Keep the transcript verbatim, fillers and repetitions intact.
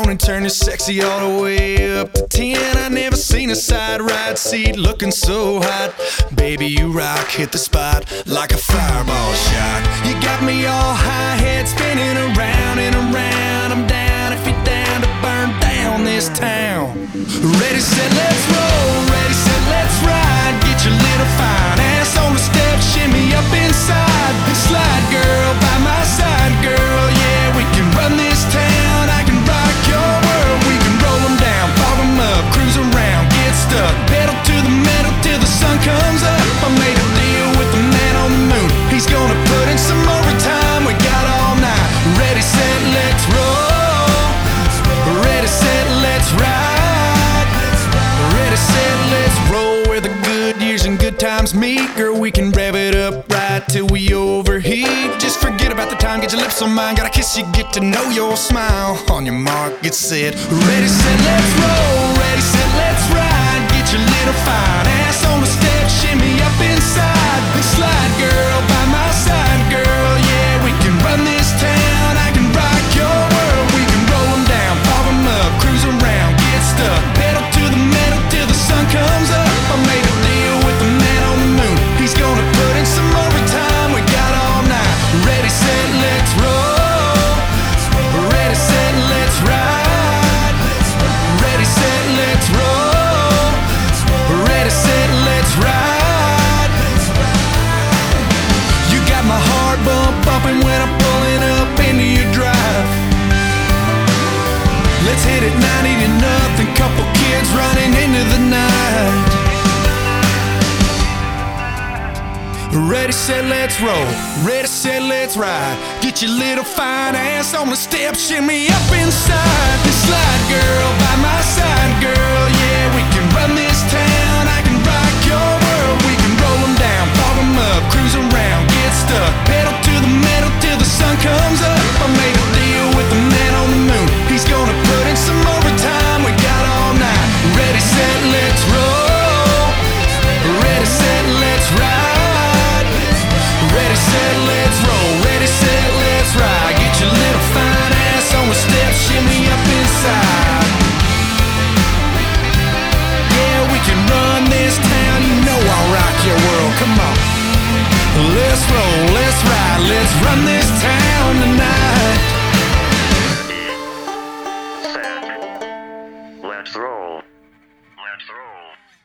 on and turn this sexy all the way up to ten. I never seen a side ride seat looking so hot. Baby, you rock, hit the spot like a fireball shot. You got me all high, head spinning around and around. I'm down if you're down to burn down this town. Ready, set, let's roll. Ready, set, let's ride. Get your little fine ass on the step, shimmy up inside and slide, girl, by my side, girl. Yeah, we can run this town. I can rock your world. We can roll them down, pop them up, cruise around, get stuck, pedal to the metal till the sun comes up. I made a deal with the man on the moon. He's gonna put in some overtime. We got all night. Ready, set, let's roll. Ready, set, let's ride. Ready, set, let's roll. Where the good years and good times meet, girl, we can rev it up right till we overheat. Just forget about the time, get your lips on mine. Gotta kiss you, get to know your smile. On your mark, get set. Ready, set, let's roll. Ready, set, let's ride. Get your little fine ass on the step, shimmy up inside and slide, girl, by my side, girl. Yeah, we can run this town. I can rock your world. We can roll them down, pop them up, cruise around, get stuck, pedal to the metal till the sun comes up. I made a deal with the man on the moon. He's gonna put in some overtime. We got all night. Ready, set, let's roll. Ready, set, let's ride. Ready, set, let's roll. Ready, set, let's ride. You got my heart bump bumping when I'm pulling up into your drive. Let's hit it ninety to nothing. Couple kids running into the night. Ready, set, let's roll. Ready, set, let's ride. Get your little fine ass on the step, shimmy up inside and slide, girl, by my side, girl. Yeah, we can run this town. I can rock your world. We can roll them down, pop them up, cruise around, get stuck, pedal to the metal till the sun comes up. I made a deal with the man on the moon. He's gonna put in some overtime. We got all night. Ready, set, let's roll. Ready, set, let's ride. Ready, set, let's roll. Ready, set, let's ride. Get your little fine ass on the steps, shimmy up inside. Yeah, we can run this town. You know I'll rock your world. Come on. Let's roll, let's ride, let's run this town tonight. Set. Let's roll. Let's roll.